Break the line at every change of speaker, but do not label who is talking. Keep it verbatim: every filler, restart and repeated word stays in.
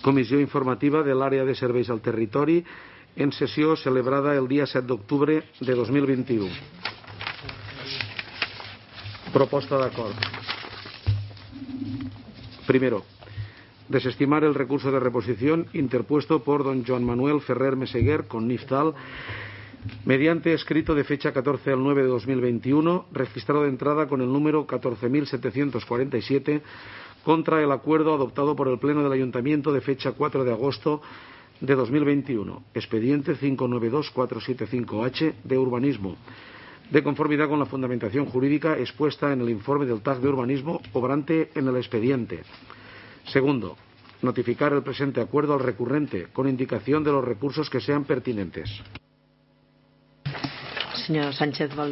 Comissió informativa de l'àrea de serveis al territori en sessió celebrada el dia set d'octubre de dos mil vint-i-u. Proposta d'acord. Primero, desestimar el recurso de reposición interpuesto por don Joan Manuel Ferrer Meseguer con Niftal mediante escrito de fecha catorce del nueve de dos mil veintiuno, registrado de entrada con el número catorce mil setecientos cuarenta y siete, contra el acuerdo adoptado por el Pleno del Ayuntamiento de fecha cuatro de agosto de dos mil veintiuno, expediente cinco nueve dos cuatro siete cinco H de urbanismo, de conformidad con la fundamentación jurídica expuesta en el informe del T A C de urbanismo obrante en el expediente. Segundo, notificar el presente acuerdo al recurrente con indicación de los recursos que sean pertinentes.
Señor Sánchez